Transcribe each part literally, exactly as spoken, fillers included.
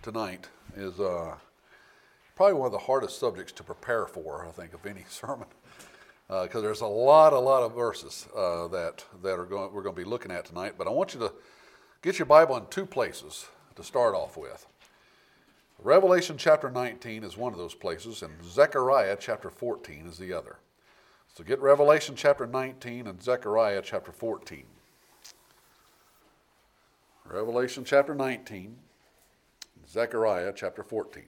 tonight is uh, probably one of the hardest subjects to prepare for, I think, of any sermon, because uh, there's a lot, a lot of verses uh, that that are going we're going to be looking at tonight. But I want you to get your Bible in two places to start off with. Revelation chapter nineteen is one of those places, and Zechariah chapter fourteen is the other. So get Revelation chapter nineteen and Zechariah chapter fourteen. Revelation chapter nineteen, Zechariah chapter fourteen.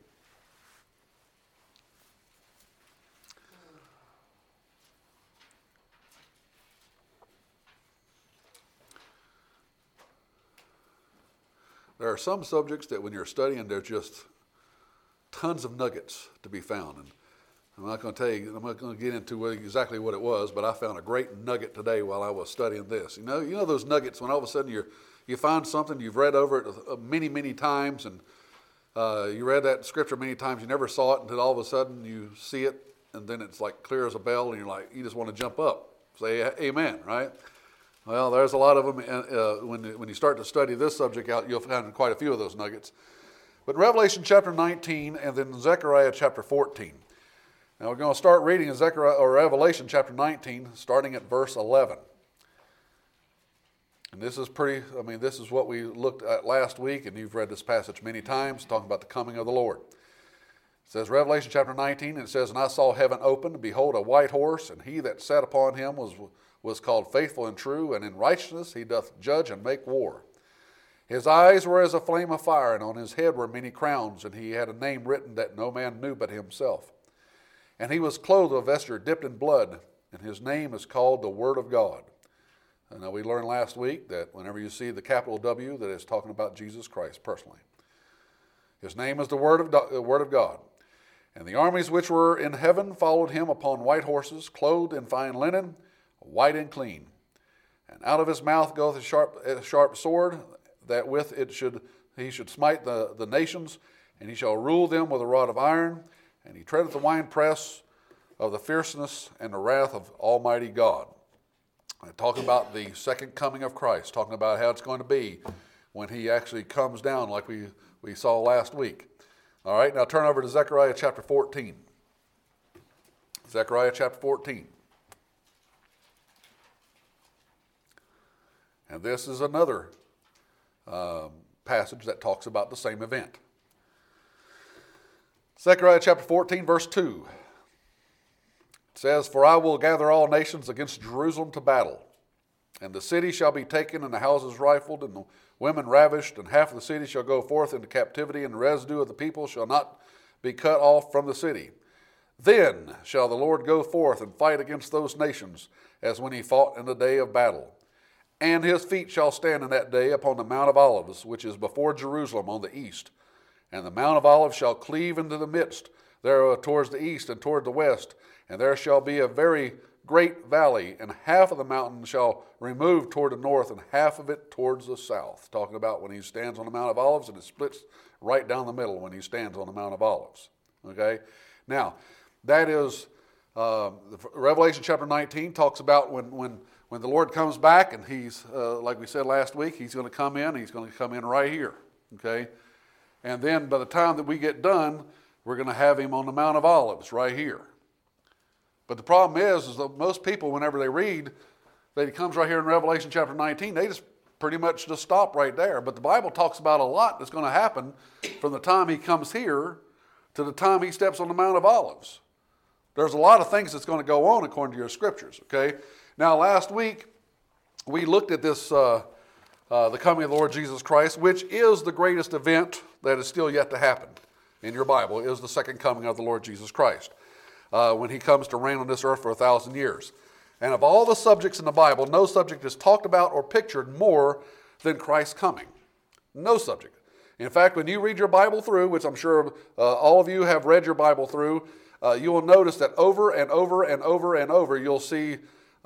There are some subjects that when you're studying, there's just tons of nuggets to be found. And I'm not going to tell you, I'm not going to get into exactly what it was, but I found a great nugget today while I was studying this. You know, you know those nuggets when all of a sudden you're, you find something, you've read over it many, many times, and uh, you read that scripture many times, you never saw it until all of a sudden you see it, and then it's like clear as a bell, and you're like, you just want to jump up, say amen, right? Well, there's a lot of them. Uh, when, when you start to study this subject out, you'll find quite a few of those nuggets. But Revelation chapter nineteen and then Zechariah chapter fourteen. Now we're going to start reading in Zechariah, or Revelation chapter nineteen, starting at verse eleven. And this is pretty, I mean, this is what we looked at last week, and you've read this passage many times, talking about the coming of the Lord. It says, Revelation chapter nineteen, and it says, And I saw heaven open, and behold, a white horse, and he that sat upon him was was called Faithful and True, and in righteousness he doth judge and make war. His eyes were as a flame of fire, and on his head were many crowns, and he had a name written that no man knew but himself. And he was clothed with a vesture dipped in blood, and his name is called the Word of God. And now we learned last week that whenever you see the capital W, that is talking about Jesus Christ personally. His name is the Word of, the Word of God. And the armies which were in heaven followed him upon white horses, clothed in fine linen, white and clean. And out of his mouth goeth a sharp, a sharp sword, that with it should he should smite the, the nations, and he shall rule them with a rod of iron, and he treadeth the winepress of the fierceness and the wrath of Almighty God. And talking about the second coming of Christ, talking about how it's going to be when he actually comes down like we, we saw last week. All right, now turn over to Zechariah chapter fourteen. Zechariah chapter fourteen. And this is another um, passage that talks about the same event. Zechariah chapter fourteen, verse two. It says, For I will gather all nations against Jerusalem to battle, and the city shall be taken, and the houses rifled, and the women ravished, and half of the city shall go forth into captivity, and the residue of the people shall not be cut off from the city. Then shall the Lord go forth and fight against those nations, as when he fought in the day of battle. And his feet shall stand in that day upon the Mount of Olives, which is before Jerusalem on the east. And the Mount of Olives shall cleave into the midst, there towards the east and toward the west. And there shall be a very great valley, and half of the mountain shall remove toward the north, and half of it towards the south. Talking about when he stands on the Mount of Olives, and it splits right down the middle when he stands on the Mount of Olives. Okay? Now, that is, uh, Revelation chapter nineteen talks about when... when When the Lord comes back, and he's, uh, like we said last week, he's going to come in, he's going to come in right here, okay? And then by the time that we get done, we're going to have him on the Mount of Olives right here. But the problem is, is that most people, whenever they read that he comes right here in Revelation chapter nineteen, they just pretty much just stop right there. But the Bible talks about a lot that's going to happen from the time he comes here to the time he steps on the Mount of Olives. There's a lot of things that's going to go on according to your scriptures, okay? Now, last week, we looked at this, uh, uh, the coming of the Lord Jesus Christ, which is the greatest event that is still yet to happen in your Bible, is the second coming of the Lord Jesus Christ, uh, when he comes to reign on this earth for a thousand years. And of all the subjects in the Bible, no subject is talked about or pictured more than Christ's coming. No subject. In fact, when you read your Bible through, which I'm sure uh, all of you have read your Bible through, uh, you will notice that over and over and over and over you'll see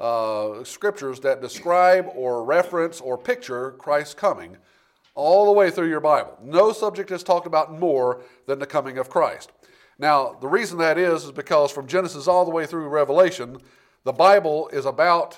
Uh, scriptures that describe or reference or picture Christ's coming all the way through your Bible. No subject is talked about more than the coming of Christ. Now, the reason that is is because from Genesis all the way through Revelation, the Bible is about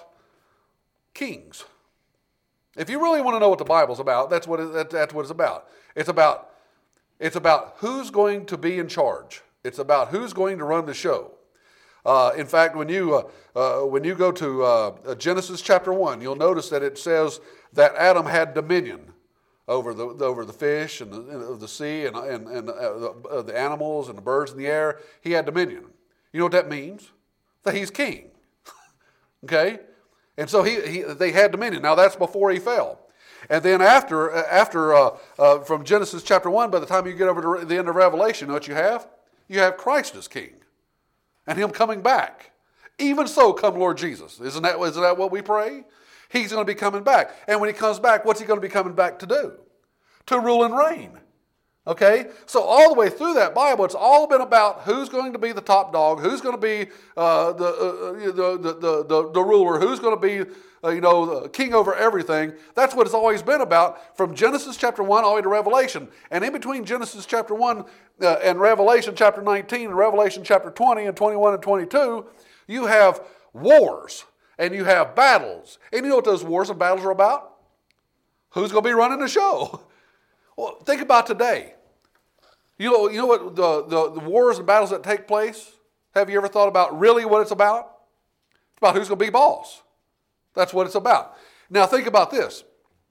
kings. If you really want to know what the Bible's about, that's what it, that, that's what it's about. It's about It's about who's going to be in charge. It's about who's going to run the show. Uh, in fact, when you uh, uh, when you go to uh, Genesis chapter one, you'll notice that it says that Adam had dominion over the over the fish and the, the sea and and, and uh, the, uh, the animals and the birds in the air. He had dominion. You know what that means? That he's king. Okay, and so he, he they had dominion. Now that's before he fell. And then after, after uh, uh, from Genesis chapter one, by the time you get over to the end of Revelation, you know what you have? You have Christ as king and him coming back. Even so come Lord Jesus. Isn't that, isn't that what we pray? He's going to be coming back. And when he comes back, what's he going to be coming back to do? To rule and reign. Okay? So all the way through that Bible, it's all been about who's going to be the top dog, who's going to be uh, the, uh, the, the, the, the, the ruler, who's going to be Uh, you know, the king over everything. That's what it's always been about from Genesis chapter one all the way to Revelation. And in between Genesis chapter one uh, and Revelation chapter nineteen and Revelation chapter twenty and twenty-one and twenty-two, you have wars and you have battles. And you know what those wars and battles are about? Who's going to be running the show? Well, think about today. You know, you know what the, the, the wars and battles that take place? Have you ever thought about really what it's about? It's about who's going to be boss. That's what it's about. Now think about this.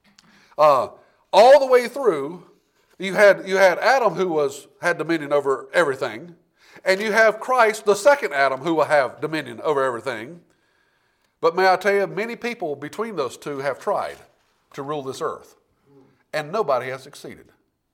Uh, all the way through, you had you had Adam who was had dominion over everything, and you have Christ, the second Adam, who will have dominion over everything. But may I tell you, many people between those two have tried to rule this earth, and nobody has succeeded.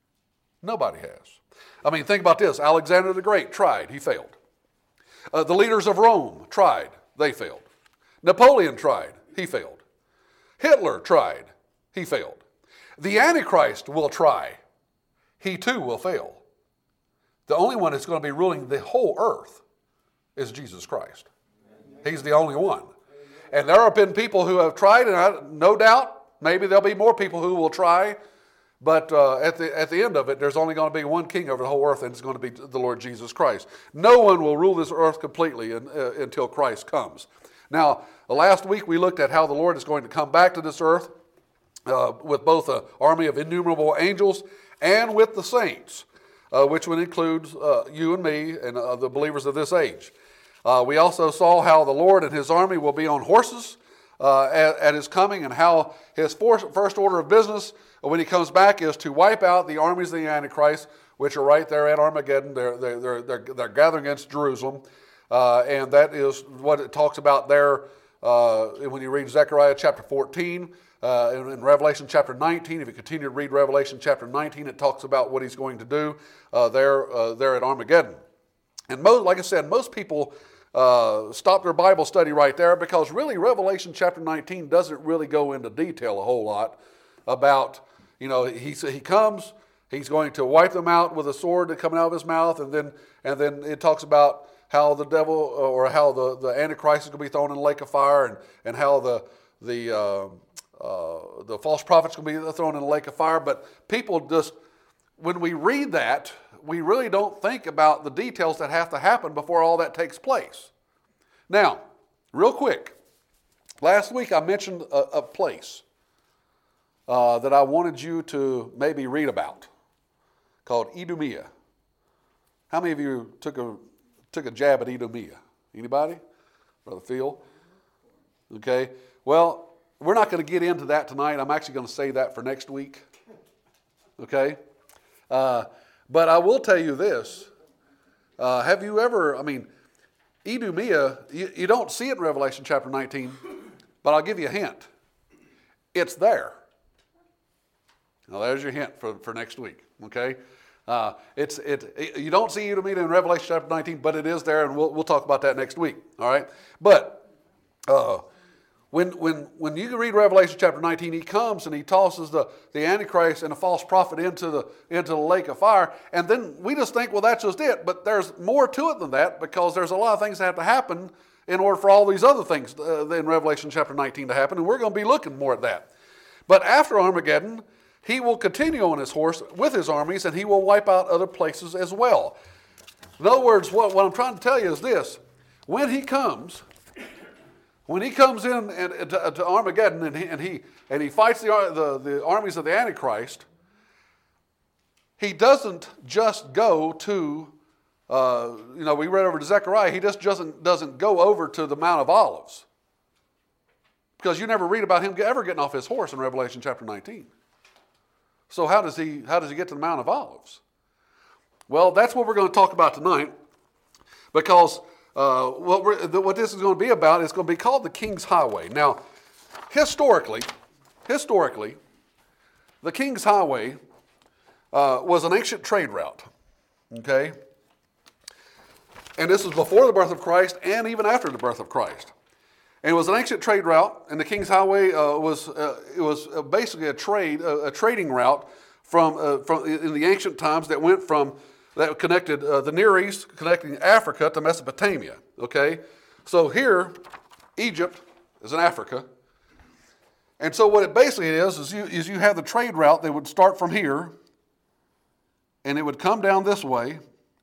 Nobody has. I mean, think about this. Alexander the Great tried. He failed. Uh, the leaders of Rome tried. They failed. Napoleon tried. He failed. Hitler tried. He failed. The Antichrist will try. He too will fail. The only one that's going to be ruling the whole earth is Jesus Christ. He's the only one. And there have been people who have tried, and I, no doubt, maybe there'll be more people who will try, but uh, at the at the end of it, there's only going to be one king over the whole earth, and it's going to be the Lord Jesus Christ. No one will rule this earth completely in, uh, until Christ comes. Now, last week we looked at how the Lord is going to come back to this earth uh, with both an army of innumerable angels and with the saints, uh, which would include uh, you and me and uh, the believers of this age. Uh, we also saw how the Lord and his army will be on horses uh, at, at his coming, and how his first order of business when he comes back is to wipe out the armies of the Antichrist, which are right there at Armageddon. They're, they're, they're, they're, they're gathering against Jerusalem. Uh, and that is what it talks about there uh, when you read Zechariah chapter fourteen, uh, and in Revelation chapter nineteen. If you continue to read Revelation chapter nineteen, it talks about what he's going to do uh, there, uh, there at Armageddon. And most, like I said, most people uh, stop their Bible study right there, because really Revelation chapter nineteen doesn't really go into detail a whole lot about, you know, he, he comes, he's going to wipe them out with a sword that coming out of his mouth, and then and then it talks about how the devil or how the, the Antichrist is going to be thrown in a lake of fire, and, and how the the uh, uh, the false prophet's going to be thrown in a lake of fire. But people just, when we read that, we really don't think about the details that have to happen before all that takes place. Now, real quick, last week I mentioned a, a place uh, that I wanted you to maybe read about, called Idumea. How many of you took a took a jab at Idumea? Anybody? Brother Phil? Okay. Well, we're not going to get into that tonight. I'm actually going to say that for next week. Okay. Uh, but I will tell you this. Uh, have you ever, I mean, Idumea, you, you don't see it in Revelation chapter nineteen, but I'll give you a hint. It's there. Now, there's your hint for, for next week. Okay. Uh, it's it, it. You don't see Idumea in Revelation chapter nineteen, but it is there, and we'll we'll talk about that next week. All right, but uh, when when when you read Revelation chapter nineteen, he comes and he tosses the, the Antichrist and the false prophet into the into the lake of fire, and then we just think, well, that's just it. But there's more to it than that, because there's a lot of things that have to happen in order for all these other things uh, in Revelation chapter nineteen to happen, and we're going to be looking more at that. But after Armageddon, he will continue on his horse with his armies, and he will wipe out other places as well. In other words, what, what I'm trying to tell you is this. When he comes, when he comes in and, and to, to Armageddon and he, and he, and he fights the, the, the armies of the Antichrist, he doesn't just go to, uh, you know, we read over to Zechariah, he just doesn't, doesn't go over to the Mount of Olives. Because you never read about him ever getting off his horse in Revelation chapter nineteen. So how does he, how does he get to the Mount of Olives? Well, that's what we're going to talk about tonight, because uh, what, we're, what this is going to be about is going to be called the King's Highway. Now, historically, historically, the King's Highway uh, was an ancient trade route, okay? And this was before the birth of Christ and even after the birth of Christ. And it was an ancient trade route, and the King's Highway uh, was uh, it was basically a trade a, a trading route from uh, from in the ancient times that went from that connected uh, the Near East, connecting Africa to Mesopotamia. Okay, so here, Egypt is in Africa, and so what it basically is is you is you have the trade route that would start from here, and it would come down this way,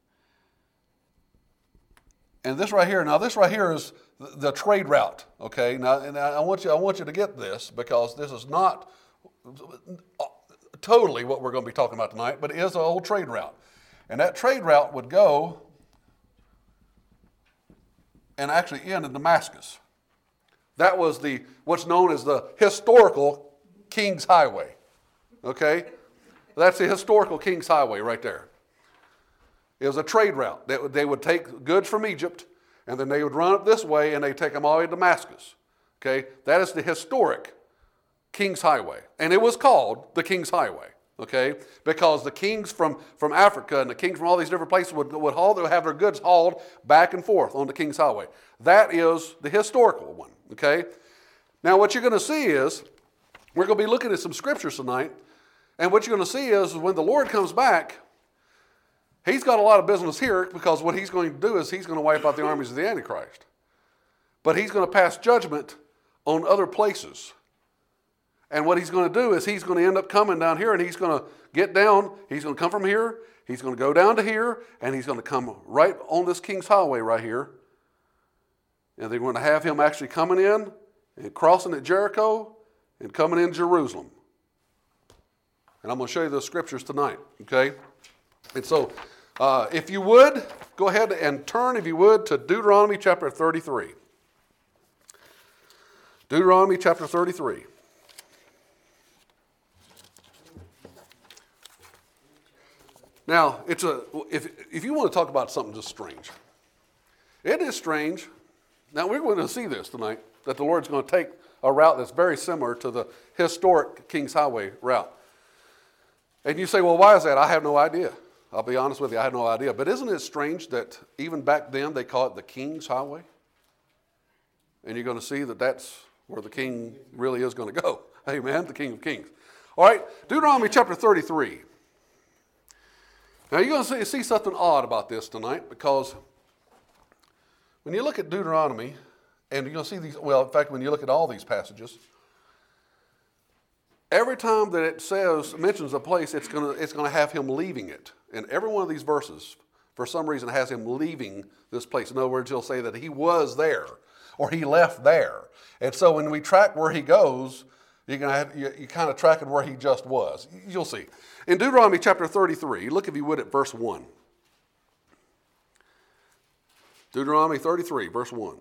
and this right here. Now this right here is the trade route, okay? Now, and I want you, I want you to get this, because this is not totally what we're going to be talking about tonight, but it is a whole trade route. And that trade route would go and actually end in Damascus. That was the what's known as the historical King's Highway, okay? That's the historical King's Highway right there. It was a trade route. They would, they would take goods from Egypt, and then they would run up this way, and they'd take them all the way to Damascus. Okay? That is the historic King's Highway. And it was called the King's Highway. Okay? Because the kings from, from Africa and the kings from all these different places would, would, haul, would have their goods hauled back and forth on the King's Highway. That is the historical one. Okay? Now what you're going to see is, we're going to be looking at some scriptures tonight, and what you're going to see is when the Lord comes back, he's got a lot of business here, because what he's going to do is he's going to wipe out the armies of the Antichrist. But he's going to pass judgment on other places. And what he's going to do is he's going to end up coming down here, and he's going to get down. He's going to come from here. He's going to go down to here, and he's going to come right on this King's Highway right here. And they're going to have him actually coming in and crossing at Jericho and coming in Jerusalem. And I'm going to show you those scriptures tonight, okay? And so, uh, if you would, go ahead and turn, if you would, to Deuteronomy chapter thirty-three. Deuteronomy chapter thirty-three. Now, it's a if if you want to talk about something just strange, it is strange. Now, we're going to see this tonight, that the Lord's going to take a route that's very similar to the historic King's Highway route. And you say, well, why is that? I have no idea. I'll be honest with you, I had no idea. But isn't it strange that even back then they call it the King's Highway? And you're going to see that that's where the king really is going to go. Amen, the King of Kings. All right, Deuteronomy chapter thirty-three. Now you're going to see, see something odd about this tonight, because when you look at Deuteronomy, and you're going to see these, well, in fact, when you look at all these passages, every time that it says, mentions a place, it's going to, it's going to have him leaving it. And every one of these verses, for some reason, has him leaving this place. In other words, he'll say that he was there, or he left there. And so when we track where he goes, you're going to have, you, you kind of tracking where he just was. You'll see. In Deuteronomy chapter thirty-three, look if you would at verse one. Deuteronomy thirty-three, verse one.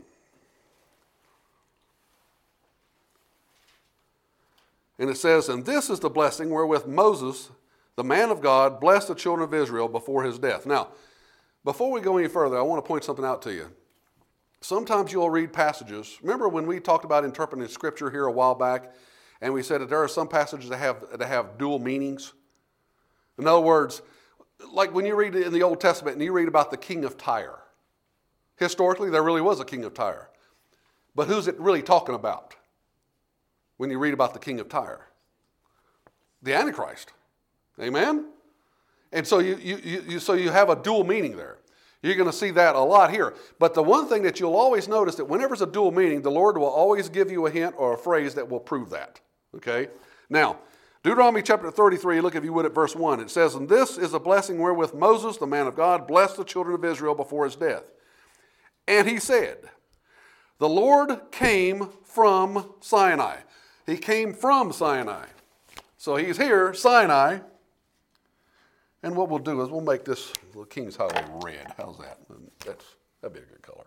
And it says, and this is the blessing wherewith Moses, the man of God, blessed the children of Israel before his death. Now, before we go any further, I want to point something out to you. Sometimes you'll read passages. Remember when we talked about interpreting Scripture here a while back, and we said that there are some passages that have, that have dual meanings? In other words, like when you read in the Old Testament and you read about the king of Tyre. Historically, there really was a king of Tyre. But who's it really talking about when you read about the king of Tyre? The Antichrist. Amen? And so you, you, you, so you have a dual meaning there. You're going to see that a lot here. But the one thing that you'll always notice, that whenever there's a dual meaning, the Lord will always give you a hint or a phrase that will prove that. Okay? Now, Deuteronomy chapter thirty-three, look if you would at verse one. It says, and this is a blessing wherewith Moses, the man of God, blessed the children of Israel before his death. And he said, the Lord came from Sinai. He came from Sinai. So he's here, Sinai. And what we'll do is we'll make this the King's Highway red. How's that? That's, that'd be a good color.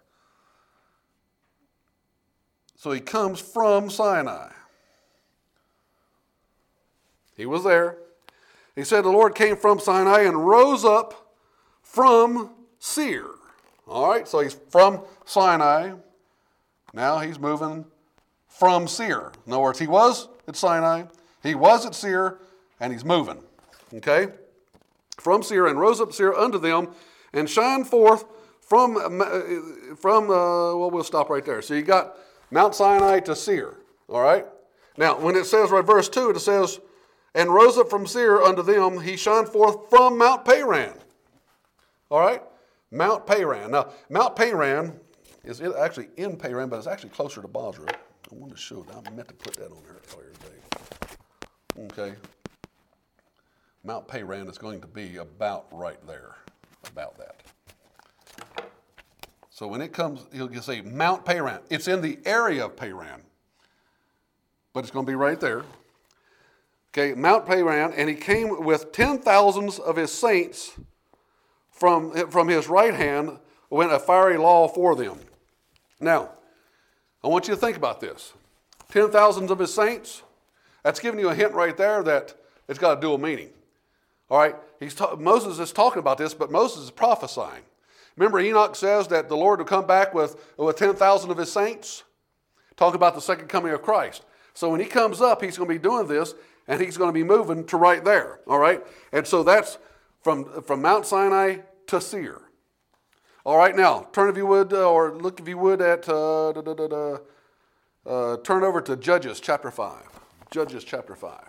So he comes from Sinai. He was there. He said the Lord came from Sinai and rose up from Seir. All right, so he's from Sinai. Now he's moving from Seir. In other words, he was at Sinai, he was at Seir, and he's moving. Okay? From Seir, and rose up Seir unto them, and shined forth from, from uh, well, we'll stop right there. So you got Mount Sinai to Seir. All right? Now, when it says, right, verse two, it says, and rose up from Seir unto them, he shined forth from Mount Paran. All right? Mount Paran. Now, Mount Paran is actually in Paran, but it's actually closer to Basra. I wanted to show that. I meant to put that on there earlier today. Okay. Mount Paran is going to be about right there. About that. So when it comes, you'll say Mount Paran. It's in the area of Paran. But it's going to be right there. Okay, Mount Paran, and he came with ten thousands of his saints. From, from his right hand went a fiery law for them. Now, I want you to think about this. Ten thousands of his saints, that's giving you a hint right there that it's got a dual meaning. All right, He's ta- Moses is talking about this, but Moses is prophesying. Remember, Enoch says that the Lord will come back with, with ten thousand of his saints? Talk about the second coming of Christ. So when he comes up, he's going to be doing this, and he's going to be moving to right there. All right, and so that's From, from Mount Sinai to Seir. All right, now, turn if you would, uh, or look if you would at, uh, da, da, da, da, uh, turn over to Judges chapter five. Judges chapter five.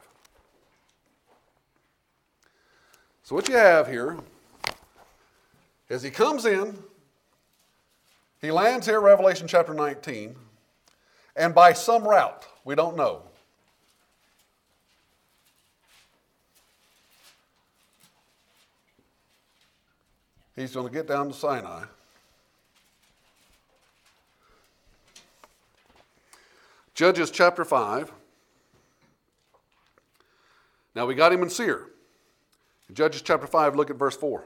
So what you have here is he comes in, he lands here, Revelation chapter nineteen, and by some route, we don't know, he's going to get down to Sinai. Judges chapter five. Now we got him in Seir. Judges chapter five, look at verse four.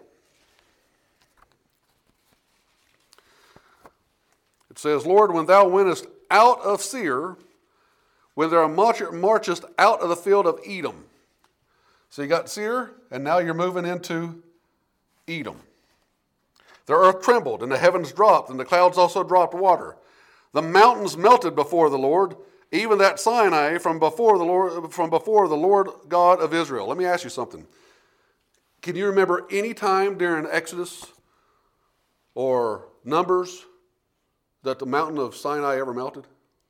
It says, Lord, when thou wentest out of Seir, when thou marchest out of the field of Edom. So you got Seir, and now you're moving into Edom. The earth trembled, and the heavens dropped, and the clouds also dropped water. The mountains melted before the Lord, even that Sinai from before the Lord, from before the Lord God of Israel. Let me ask you something. Can you remember any time during Exodus or Numbers that the mountain of Sinai ever melted?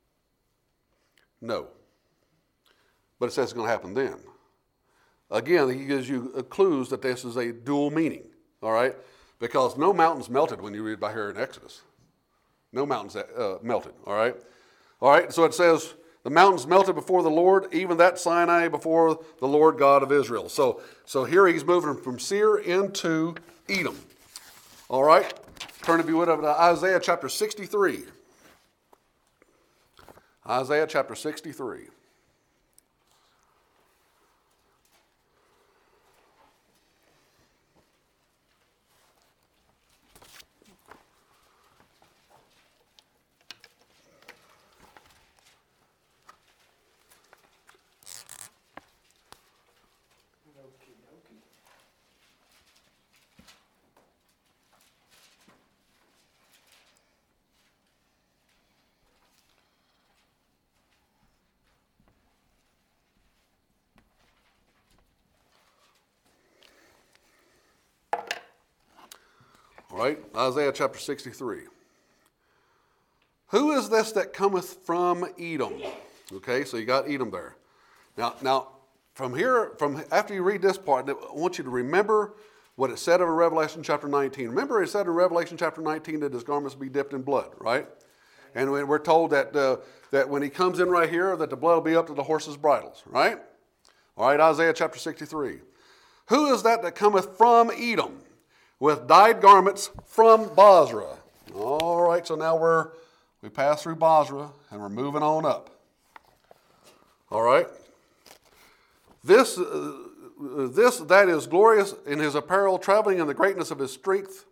No. But it says it's going to happen then. Again, he gives you clues that this is a dual meaning, all right? Because no mountains melted when you read about here in Exodus. No mountains uh, melted, all right? All right, so it says, the mountains melted before the Lord, even that Sinai before the Lord God of Israel. So, so here he's moving from Seir into Edom. All right, turn if you would over to Isaiah chapter sixty-three. Isaiah chapter sixty-three. All right, Isaiah chapter sixty-three. Who is this that cometh from Edom? Okay, so you got Edom there. Now, now from here, from after you read this part, I want you to remember what it said in Revelation chapter nineteen. Remember it said in Revelation chapter nineteen that his garments be dipped in blood, right? And we're told that, uh, that when he comes in right here, that the blood will be up to the horses' bridles, right? All right, Isaiah chapter sixty-three. Who is that that cometh from Edom with dyed garments from Basra? All right, so now we're, we pass through Basra and we're moving on up. All right. This, uh, this that is glorious in his apparel, traveling in the greatness of his strength.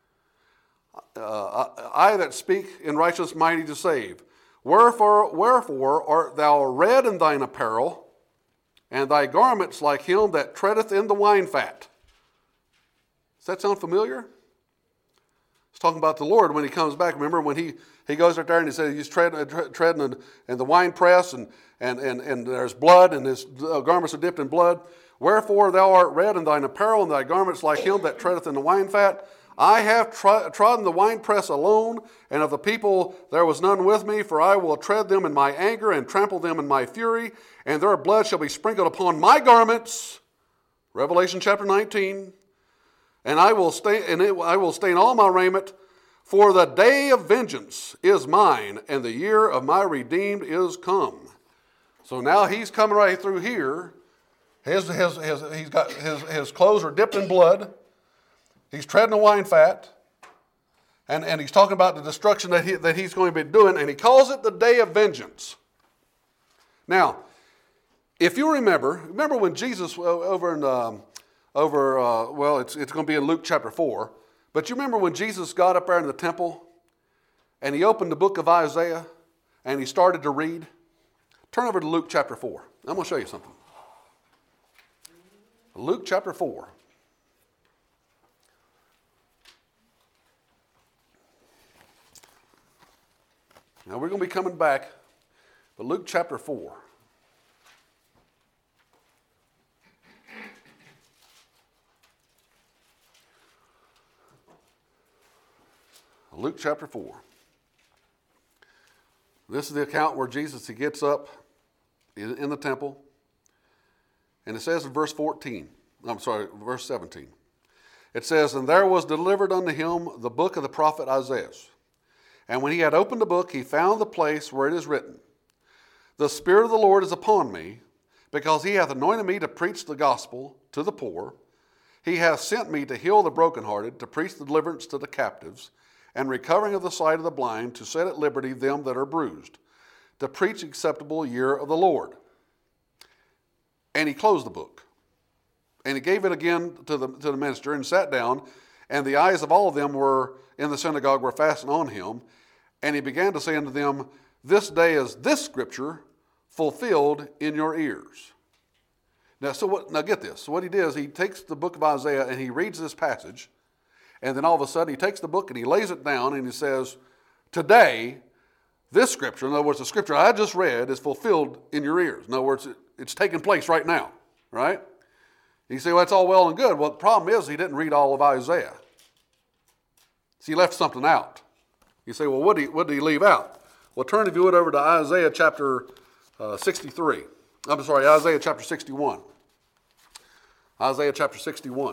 Uh, I that speak in righteousness mighty to save. Wherefore, wherefore art thou red in thine apparel, and thy garments like him that treadeth in the wine fat? Does that sound familiar? It's talking about the Lord when he comes back. Remember when he, he goes out there and he says he's treading, treading in, in the wine press, and, and, and, and there's blood, and his garments are dipped in blood. Wherefore thou art red in thine apparel, and thy garments like him that treadeth in the wine fat. I have tr- trodden the winepress alone, and of the people there was none with me, for I will tread them in my anger and trample them in my fury, and their blood shall be sprinkled upon my garments. Revelation chapter nineteen. And I will stain, and it, I will stain all my raiment, for the day of vengeance is mine, and the year of my redeemed is come. So now he's coming right through here. His, his, his, he's got his, his clothes are dipped in blood. He's treading the wine fat, and, and he's talking about the destruction that, he, that he's going to be doing, and he calls it the day of vengeance. Now, if you remember, remember when Jesus over in, um, over, uh, well, it's, it's going to be in Luke chapter four, but you remember when Jesus got up there in the temple, and he opened the book of Isaiah, and he started to read? Turn over to Luke chapter four. I'm going to show you something. Luke chapter four. Now we're going to be coming back, but Luke chapter four. Luke chapter four. This is the account where Jesus, he gets up in, in the temple, and it says in verse fourteen, I'm sorry, verse seventeen. It says, and there was delivered unto him the book of the prophet Isaiah. And when he had opened the book, he found the place where it is written, the Spirit of the Lord is upon me, because he hath anointed me to preach the gospel to the poor. He hath sent me to heal the brokenhearted, to preach deliverance to the captives, and recovering of the sight of the blind, to set at liberty them that are bruised, to preach acceptable year of the Lord. And he closed the book. And he gave it again to the, to the minister, and sat down, and the eyes of all of them were in the synagogue were fastened on him. And he began to say unto them, this day is this scripture fulfilled in your ears. Now, so what, now get this. So what he did is he takes the book of Isaiah and he reads this passage. And then all of a sudden he takes the book and he lays it down and he says, today, this scripture, in other words, the scripture I just read is fulfilled in your ears. In other words, it, it's taking place right now, right? You say, well, that's all well and good. Well, the problem is he didn't read all of Isaiah. See, he left something out. You say, well, what did he, what did he leave out? Well, turn, if you would, over to Isaiah chapter uh, sixty-three. I'm sorry, Isaiah chapter sixty-one. Isaiah chapter sixty-one.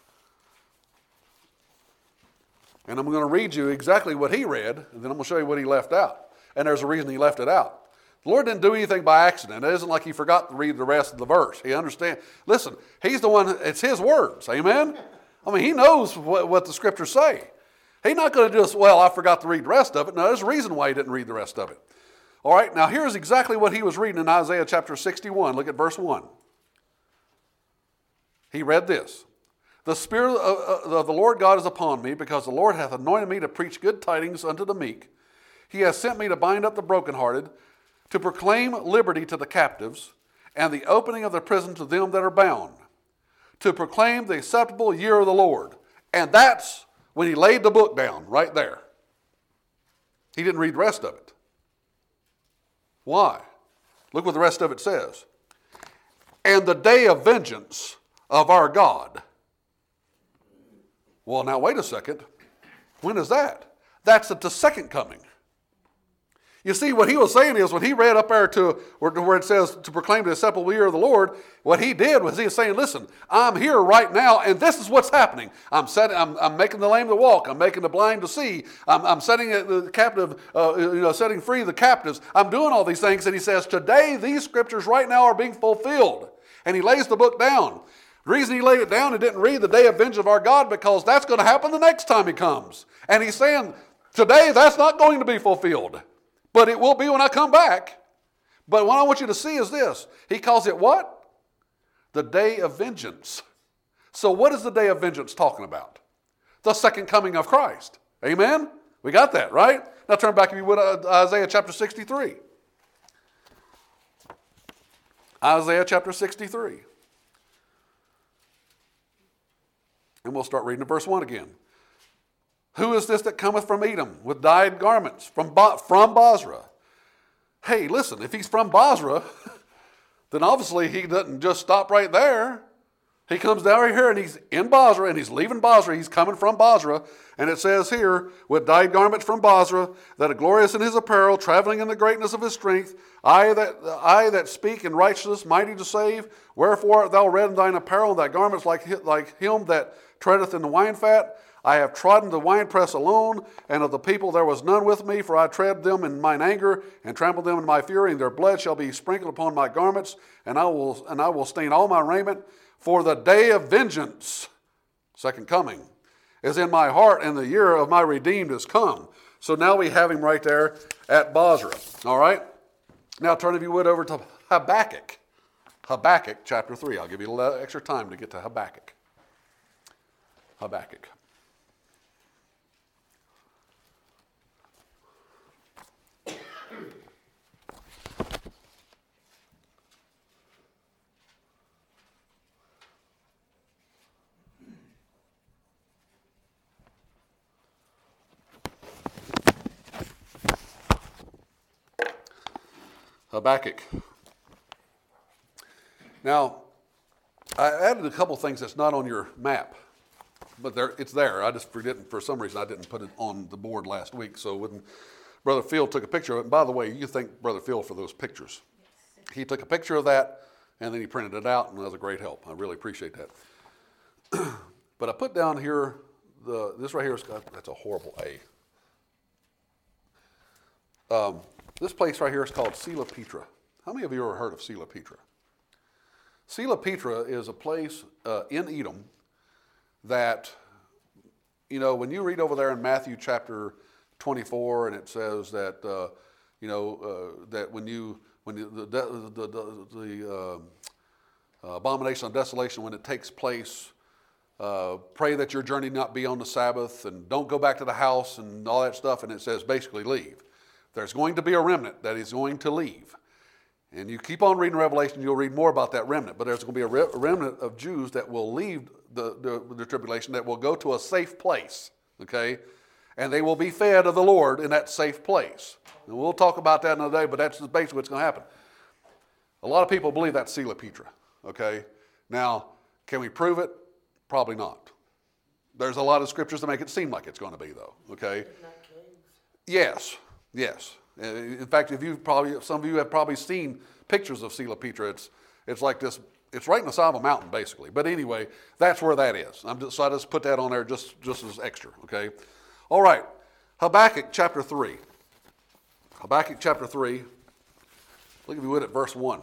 And I'm going to read you exactly what he read, and then I'm going to show you what he left out. And there's a reason he left it out. The Lord didn't do anything by accident. It isn't like he forgot to read the rest of the verse. He understands. Listen, he's the one, it's his words. Amen? I mean, he knows what, what the scriptures say. He's not going to just, well, I forgot to read the rest of it. No, there's a reason why he didn't read the rest of it. All right, now here's exactly what he was reading in Isaiah chapter sixty-one. Look at verse one. He read this. The Spirit of the Lord God is upon me, because the Lord hath anointed me to preach good tidings unto the meek. He hath sent me to bind up the brokenhearted, to proclaim liberty to the captives, and the opening of the prison to them that are bound, to proclaim the acceptable year of the Lord. And that's when he laid the book down, right there. He didn't read the rest of it. Why? Look what the rest of it says. And the day of vengeance of our God. Well, now wait a second. When is that? That's at the second coming. You see, what he was saying is, when he read up there to where, where it says to proclaim the acceptable year of the Lord, what he did was he was saying, listen, I'm here right now, and this is what's happening. I'm setting, I'm, I'm making the lame to walk. I'm making the blind to see. I'm, I'm setting the captive, uh, you know, setting free the captives. I'm doing all these things, and he says, today these scriptures right now are being fulfilled. And he lays the book down. The reason he laid it down and didn't read the day of vengeance of our God, because that's going to happen the next time he comes. And he's saying, today that's not going to be fulfilled. But it will be when I come back. But what I want you to see is this. He calls it what? The day of vengeance. So what is the day of vengeance talking about? The second coming of Christ. Amen? We got that, right? Now turn back if you would uh, Isaiah chapter sixty-three. Isaiah chapter sixty-three. And we'll start reading at verse one again. Who is this that cometh from Edom with dyed garments from, Ba- from Basra? Hey, listen, if he's from Basra, then obviously he doesn't just stop right there. He comes down right here and he's in Basra and he's leaving Basra. He's coming from Basra. And it says here, with dyed garments from Basra, that are glorious in his apparel, traveling in the greatness of his strength. I that, I that speak in righteousness, mighty to save. Wherefore art thou red in thine apparel, and thy garments like, like him that treadeth in the wine fat? I have trodden the winepress alone, and of the people there was none with me, for I tread them in mine anger, and trampled them in my fury, and their blood shall be sprinkled upon my garments, and I will and I will stain all my raiment. For the day of vengeance, second coming, is in my heart, and the year of my redeemed is come. So now we have him right there at Basra. All right? Now turn, if you would, over to Habakkuk. Habakkuk chapter three. I'll give you a little extra time to get to Habakkuk. Habakkuk. Habakkuk. Now, I added a couple things that's not on your map, but there, it's there. I just forget, for some reason I didn't put it on the board last week, so when Brother Phil took a picture of it, and by the way, you thank Brother Phil for those pictures. He took a picture of that, and then he printed it out, and that was a great help. I really appreciate that. But I put down here, the this right here, is, that's a horrible A. Um, This place right here is called Sila Petra. How many of you ever heard of Sila Petra? Sila Petra is a place uh, in Edom that, you know, when you read over there in Matthew chapter twenty-four, and it says that, uh, you know, uh, that when you, when you, the, the, the, the, the uh, abomination of desolation, when it takes place, uh, pray that your journey not be on the Sabbath, and don't go back to the house, and all that stuff, and it says basically leave. There's going to be a remnant that is going to leave. And you keep on reading Revelation, you'll read more about that remnant. But there's going to be a, re- a remnant of Jews that will leave the, the, the tribulation, that will go to a safe place, okay? And they will be fed of the Lord in that safe place. And we'll talk about that another day, but that's basically what's going to happen. A lot of people believe that's Sila Petra, okay? Now, can we prove it? Probably not. There's a lot of scriptures to make it seem like it's going to be, though, okay? Yes. Yes. In fact, if you probably, some of you have probably seen pictures of Sila Petra. It's it's like this. It's right in the side of a mountain, basically. But anyway, that's where that is. I'm just, so I just put that on there just just as extra. Okay. All right. Habakkuk chapter three. Habakkuk chapter three. Look if you would at verse one.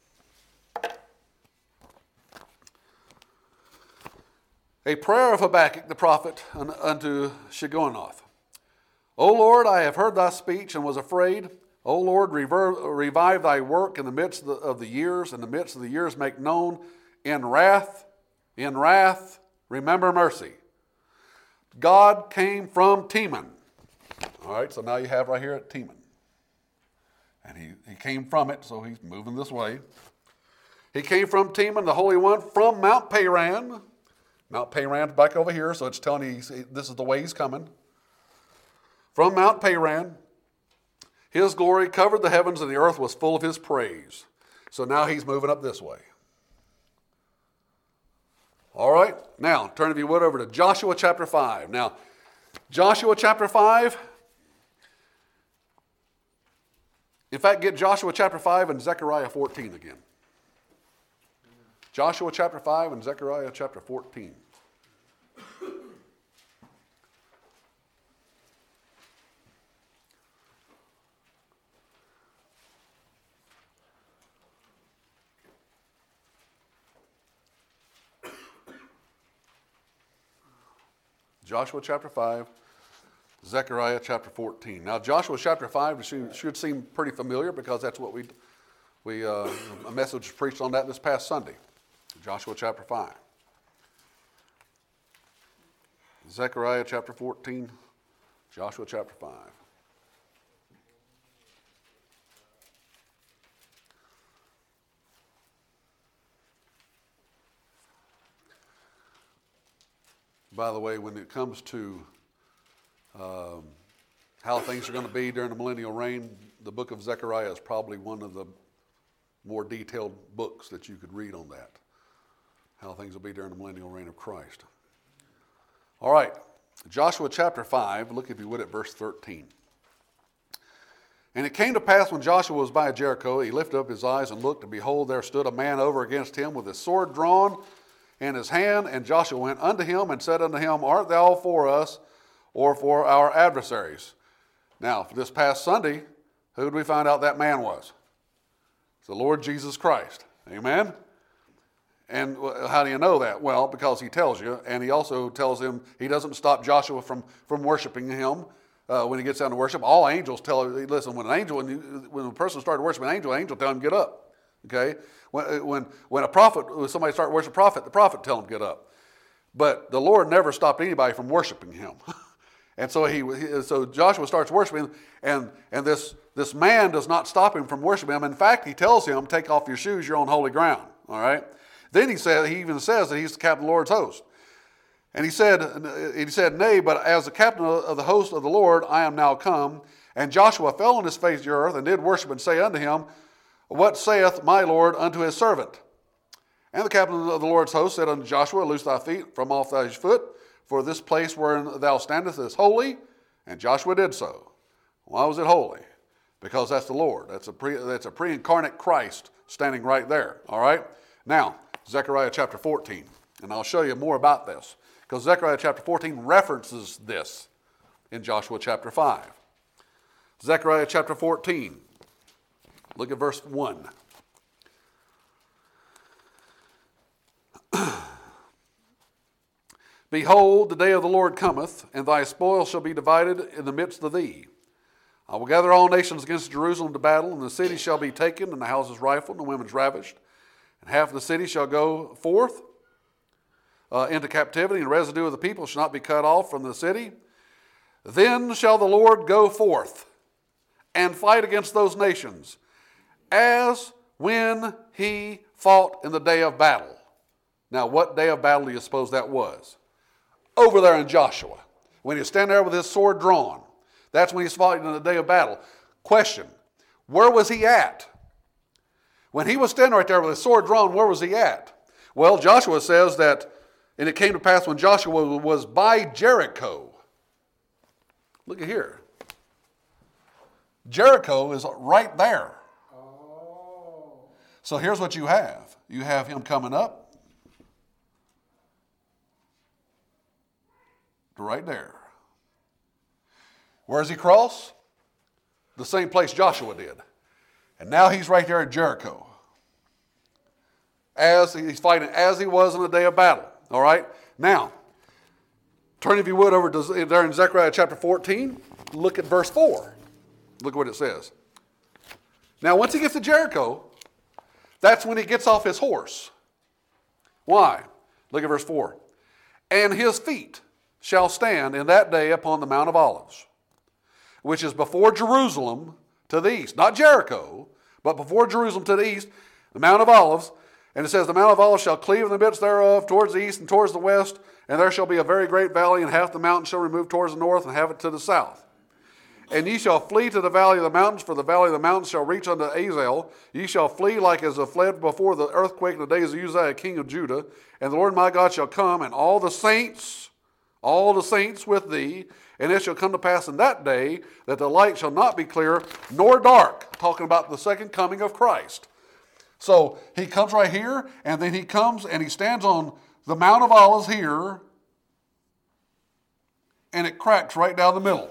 A prayer of Habakkuk the prophet unto Shigionoth. O Lord, I have heard thy speech and was afraid. O Lord, revive, revive thy work in the midst of the, of the years. In the midst of the years make known. In wrath, in wrath, remember mercy. God came from Teman. All right, so now you have right here at Teman. And he, he came from it, so he's moving this way. He came from Teman, the Holy One, from Mount Paran. Mount Paran's back over here, so it's telling you he's, this is the way he's coming. From Mount Paran, his glory covered the heavens, and the earth was full of his praise. So now he's moving up this way. All right, now turn, if you would, over to Joshua chapter five. Now, Joshua chapter five. In fact, get Joshua chapter five and Zechariah fourteen again. Joshua chapter five and Zechariah chapter fourteen. Joshua chapter five, Zechariah chapter fourteen. Now, Joshua chapter five should, should seem pretty familiar because that's what we, we uh, a message was preached on that this past Sunday. Joshua chapter five. Zechariah chapter fourteen. Joshua chapter five. By the way, when it comes to um, how things are going to be during the millennial reign, the book of Zechariah is probably one of the more detailed books that you could read on that, how things will be during the millennial reign of Christ. All right, Joshua chapter five, look if you would at verse thirteen. And it came to pass when Joshua was by Jericho, he lifted up his eyes and looked, and behold, there stood a man over against him with his sword drawn in his hand. And Joshua went unto him and said unto him, Art thou for us or for our adversaries? Now, for this past Sunday, who did we find out that man was? It's the Lord Jesus Christ. Amen? And how do you know that? Well, because he tells you, and he also tells him, he doesn't stop Joshua from, from worshiping him uh, when he gets down to worship. All angels tell him, listen, when an angel, when, you, when a person started worshiping an angel, an angel tell him, get up. Okay? When, when, when a prophet, when somebody started worshiping a prophet, the prophet tell him, get up. But the Lord never stopped anybody from worshiping him. And so he, so Joshua starts worshiping, and, and this, this man does not stop him from worshiping him. In fact, he tells him, take off your shoes, you're on holy ground. All right? Then he said, he even says that he's the captain of the Lord's host. And he said, he said, Nay, but as the captain of the host of the Lord, I am now come. And Joshua fell on his face to the earth, and did worship, and say unto him, What saith my Lord unto his servant? And the captain of the Lord's host said unto Joshua, Loose thy feet from off thy foot, for this place wherein thou standest is holy. And Joshua did so. Why was it holy? Because that's the Lord. That's a pre, that's a pre-incarnate Christ standing right there. All right? Now, Zechariah chapter fourteen. And I'll show you more about this. Because Zechariah chapter fourteen references this in Joshua chapter five. Zechariah chapter fourteen. Look at verse one. Behold, the day of the Lord cometh, and thy spoil shall be divided in the midst of thee. I will gather all nations against Jerusalem to battle, and the city shall be taken, and the houses rifled, and the women's ravished. And half of the city shall go forth uh, into captivity, and the residue of the people shall not be cut off from the city. Then shall the Lord go forth and fight against those nations, as when he fought in the day of battle. Now, what day of battle do you suppose that was? Over there in Joshua. When he's standing there with his sword drawn. That's when he's fighting in the day of battle. Question, where was he at? When he was standing right there with his sword drawn, where was he at? Well, Joshua says that, and it came to pass when Joshua was by Jericho. Look at here. Jericho is right there. So here's what you have. You have him coming up. Right there. Where does he cross? The same place Joshua did. And now he's right there at Jericho. As he's fighting as he was in the day of battle. All right? Now, turn if you would over to there in Zechariah chapter fourteen. Look at verse four. Look what it says. Now, once he gets to Jericho, that's when he gets off his horse. Why? Look at verse four. And his feet shall stand in that day upon the Mount of Olives, which is before Jerusalem to the east. Not Jericho, but before Jerusalem to the east, the Mount of Olives. And it says, the Mount of Olives shall cleave in the midst thereof towards the east and towards the west, and there shall be a very great valley, and half the mountain shall remove towards the north, and half it to the south. And ye shall flee to the valley of the mountains, for the valley of the mountains shall reach unto Azel. Ye shall flee like as a fled before the earthquake in the days of Uzziah, king of Judah. And the Lord my God shall come, and all the saints, all the saints with thee. And it shall come to pass in that day that the light shall not be clear nor dark. Talking about the second coming of Christ. So he comes right here, and then he comes and he stands on the Mount of Olives here, and it cracks right down the middle.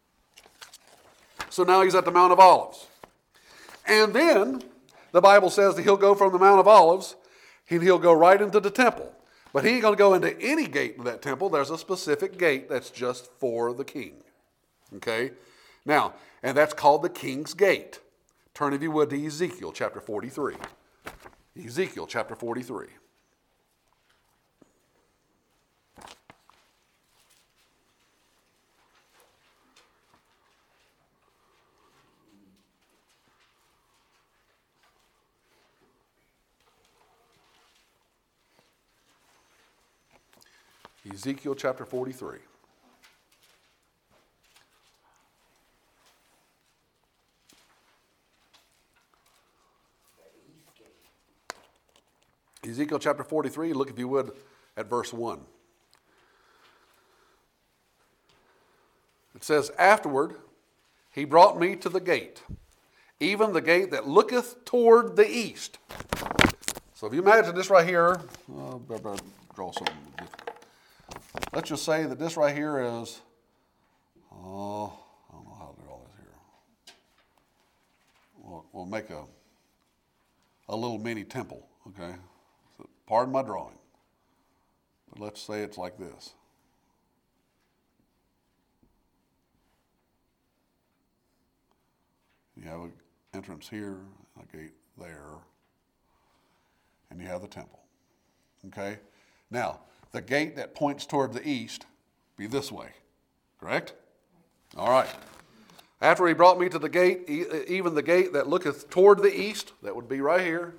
So now he's at the Mount of Olives. And then the Bible says that he'll go from the Mount of Olives, and he'll go right into the temple. But he ain't going to go into any gate of that temple. There's a specific gate that's just for the king. Okay? Now, and that's called the King's Gate. Turn, if you would, to Ezekiel chapter forty-three. Ezekiel chapter forty-three. Ezekiel chapter forty-three. Ezekiel chapter forty-three, look if you would at verse one. It says, afterward, he brought me to the gate, even the gate that looketh toward the east. So if you imagine this right here, uh, better draw something different. Let's just say that this right here is, oh, I don't know how to do all this here. We'll, we'll make a, a little mini temple, okay? So pardon my drawing, but let's say it's like this. You have an entrance here, a gate there, and you have the temple. Okay? Now, the gate that points toward the east be this way, correct? All right. After he brought me to the gate, even the gate that looketh toward the east, that would be right here.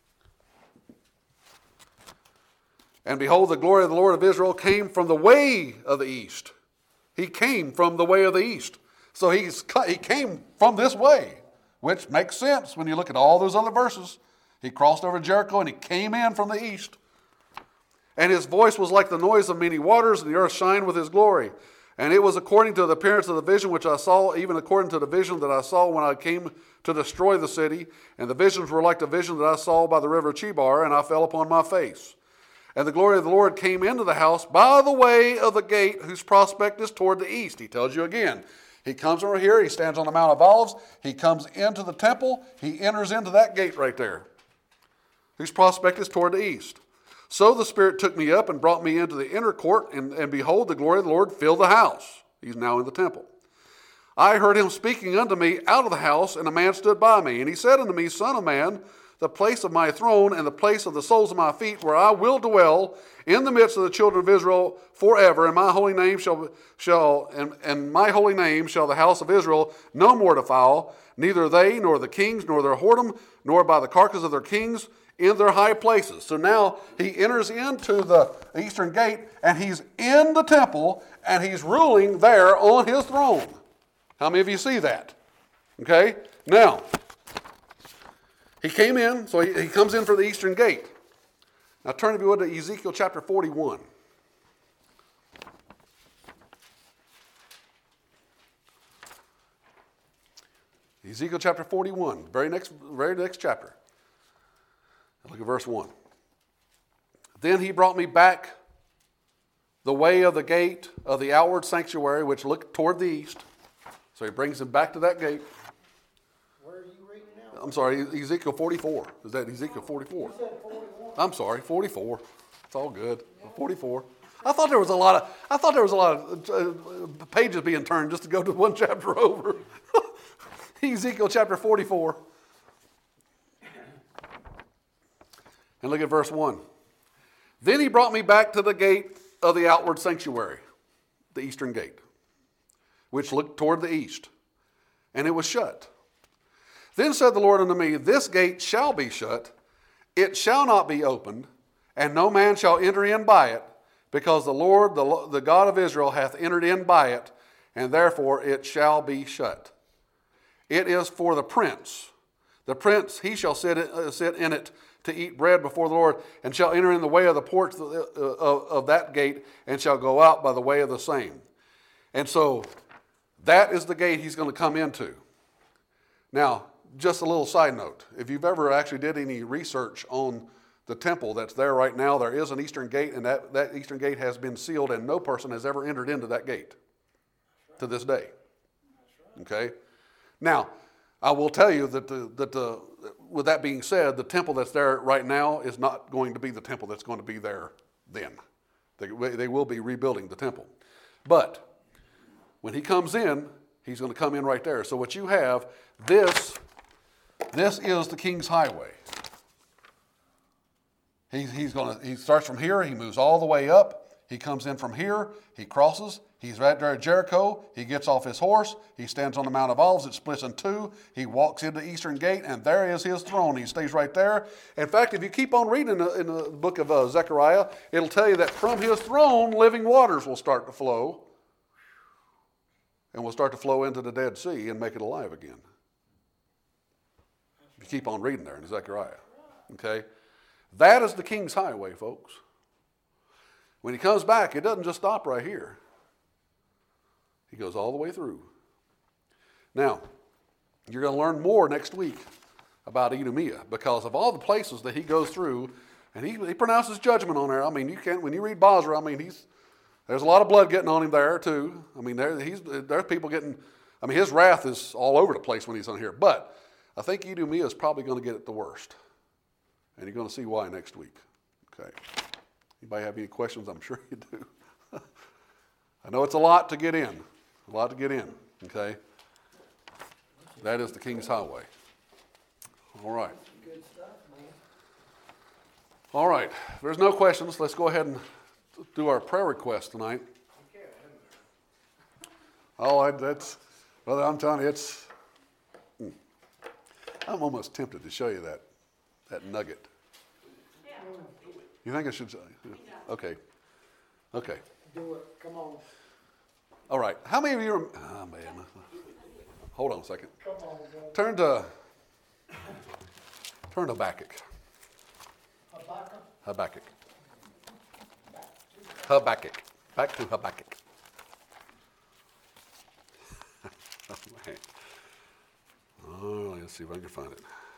And behold, the glory of the Lord of Israel came from the way of the east. He came from the way of the east. So he's he came from this way, which makes sense when you look at all those other verses. He crossed over Jericho and he came in from the east. And his voice was like the noise of many waters, and the earth shined with his glory. And it was according to the appearance of the vision which I saw, even according to the vision that I saw when I came to destroy the city. And the visions were like the vision that I saw by the river Chebar, and I fell upon my face. And the glory of the Lord came into the house by the way of the gate whose prospect is toward the east. He tells you again. He comes over here. He stands on the Mount of Olives. He comes into the temple. He enters into that gate right there, whose prospect is toward the east. So the Spirit took me up and brought me into the inner court, and, and behold, the glory of the Lord filled the house. He's now in the temple. I heard him speaking unto me out of the house, and a man stood by me. And he said unto me, Son of man, the place of my throne and the place of the soles of my feet, where I will dwell in the midst of the children of Israel forever, and my holy name shall shall and, and my holy name shall the house of Israel no more defile, neither they nor the kings nor their whoredom, nor by the carcass of their kings in their high places. So now he enters into the eastern gate, and he's in the temple, and he's ruling there on his throne. How many of you see that? Okay, now he came in, so he, he comes in for the eastern gate. Now turn, if you would, to Ezekiel chapter forty-one. Ezekiel chapter forty-one, very next, very next chapter. Look at verse one. Then he brought me back the way of the gate of the outward sanctuary, which looked toward the east. So he brings him back to that gate. Where are you reading now? I'm sorry, Ezekiel forty-four. Is that Ezekiel forty-four? You said forty-one. I'm sorry, forty-four. It's all good. forty-four. I thought there was a lot of I thought there was a lot of uh, pages being turned just to go to one chapter over. Ezekiel chapter forty-four. And look at verse one. Then he brought me back to the gate of the outward sanctuary, the eastern gate, which looked toward the east, and it was shut. Then said the Lord unto me, This gate shall be shut, it shall not be opened, and no man shall enter in by it, because the Lord, the, the God of Israel, hath entered in by it, and therefore it shall be shut. It is for the prince. The prince, he shall sit, uh, sit in it to eat bread before the Lord, and shall enter in the way of the porch of, of, of that gate, and shall go out by the way of the same. And so that is the gate he's going to come into. Now, just a little side note. If you've ever actually did any research on the temple that's there right now, there is an eastern gate, and that, that eastern gate has been sealed, and no person has ever entered into that gate to this day. Okay? Now, I will tell you that, the, that the, with that being said, the temple that's there right now is not going to be the temple that's going to be there then. They, they will be rebuilding the temple. But when he comes in, he's going to come in right there. So what you have, this, this is the King's Highway. He, he's going to, he starts from here, he moves all the way up, He comes in from here, he crosses, he's right there at Jericho, he gets off his horse, he stands on the Mount of Olives, it splits in two, he walks into the eastern gate, and there is his throne. He stays right there. In fact, if you keep on reading in the, in the book of uh, Zechariah, it'll tell you that from his throne, living waters will start to flow, and will start to flow into the Dead Sea and make it alive again. You keep on reading there in Zechariah. Okay? That is the King's Highway, folks. When he comes back, it doesn't just stop right here. He goes all the way through. Now, you're going to learn more next week about Edomia, because of all the places that he goes through, and he, he pronounces judgment on there. I mean, you can't, when you read Bozrah, I mean, he's, there's a lot of blood getting on him there too. I mean, there, he's, there's people getting, I mean, his wrath is all over the place when he's on here. But I think Edomia is probably going to get it the worst. And you're going to see why next week. Okay. Anybody have any questions? I'm sure you do. I know it's a lot to get in. A lot to get in. Okay. That is the King's Highway. All right. Good stuff, man. All right. If there's no questions, let's go ahead and do our prayer request tonight. Oh, I, that's, brother, I'm telling you, it's, hmm. I'm almost tempted to show you that, that nugget. You think I should say? Okay. Okay. Do it. Come on. All right. How many of you, rem- oh man, hold on a second. Come on, brother. Turn to, turn to Habakkuk. Habakkuk. Habakkuk. Habakkuk. Back to Habakkuk. Oh, man. Oh, let's see if I can find it.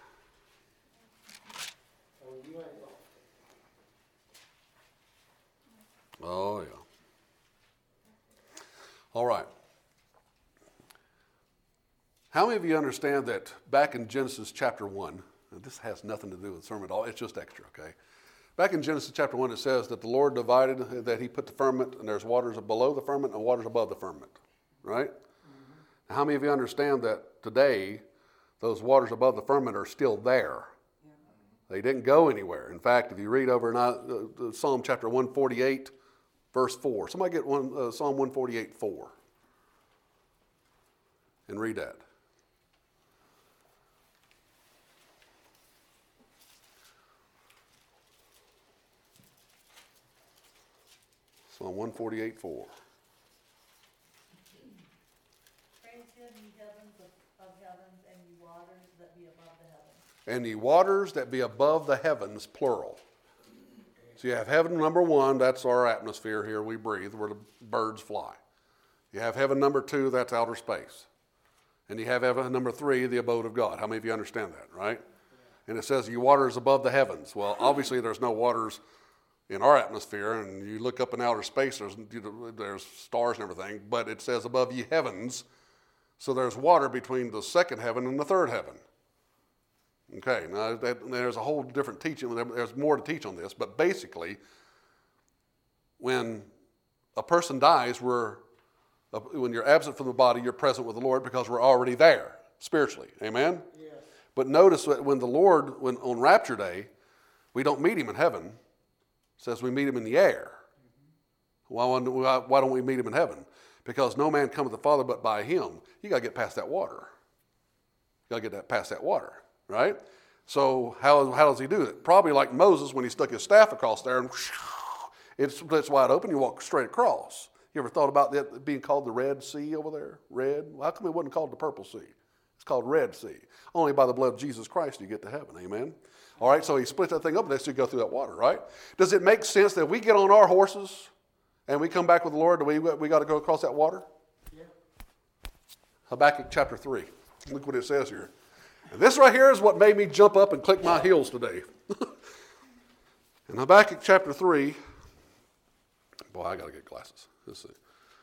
Oh, you ain't lost. Oh, yeah. All right. How many of you understand that back in Genesis chapter one, and this has nothing to do with the sermon at all, it's just extra, okay? Back in Genesis chapter one, it says that the Lord divided, that he put the firmament, and there's waters below the firmament and waters above the firmament, right? Mm-hmm. How many of you understand that today, those waters above the firmament are still there? Yeah. They didn't go anywhere. In fact, if you read over in uh, Psalm chapter one forty-eight, verse four. Somebody get one, uh, Psalm one forty-eight, four. And read that. Psalm one forty-eight, four. Praise him, ye heavens of, of heavens, and ye waters that be above the heavens. And ye waters that be above the heavens, plural. So you have heaven number one, that's our atmosphere here, we breathe, where the birds fly. You have heaven number two, that's outer space. And you have heaven number three, the abode of God. How many of you understand that, right? And it says, you waters above the heavens. Well, obviously there's no waters in our atmosphere, and you look up in outer space, there's, there's stars and everything, but it says above ye heavens, so there's water between the second heaven and the third heaven. Okay, now that, there's a whole different teaching, there's more to teach on this, but basically, when a person dies, we're, when you're absent from the body, you're present with the Lord because we're already there, spiritually, amen? Yes. But notice that when the Lord, when on Rapture Day, we don't meet him in heaven. It says we meet him in the air. Why, why don't we meet him in heaven? Because no man cometh to the Father but by him. You got to get past that water. You got to get that past that water, right? So how, how does he do it? Probably like Moses when he stuck his staff across there and it splits wide open, you walk straight across. You ever thought about that being called the Red Sea over there? Red? Well, how come it wasn't called the Purple Sea? It's called Red Sea. Only by the blood of Jesus Christ do you get to heaven, amen? All right, so he splits that thing up and lets you go through that water, right? Does it make sense that we get on our horses and we come back with the Lord, we, we got to go across that water? Yeah. Habakkuk chapter three. Look what it says here. And this right here is what made me jump up and click my heels today. In Habakkuk chapter three, boy, I got to get glasses. Let's see.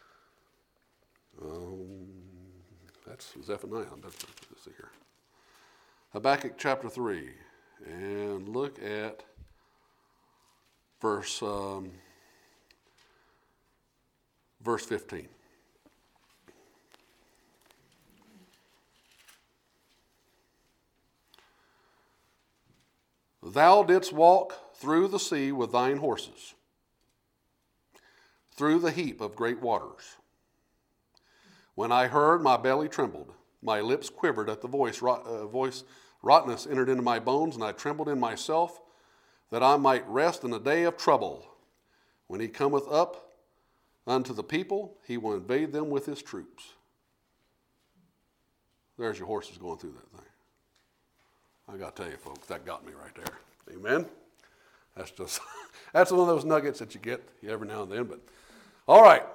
Um, that's Zephaniah. Let's see here. Habakkuk chapter three. And look at verse um, verse fifteen. Thou didst walk through the sea with thine horses, through the heap of great waters. When I heard, my belly trembled. My lips quivered at the voice. Rot, uh, voice rottenness entered into my bones, and I trembled in myself, that I might rest in the day of trouble. When he cometh up unto the people, he will invade them with his troops. There's your horses going through that thing. I got to tell you, folks, that got me right there. Amen? That's just, that's one of those nuggets that you get every now and then. But all right,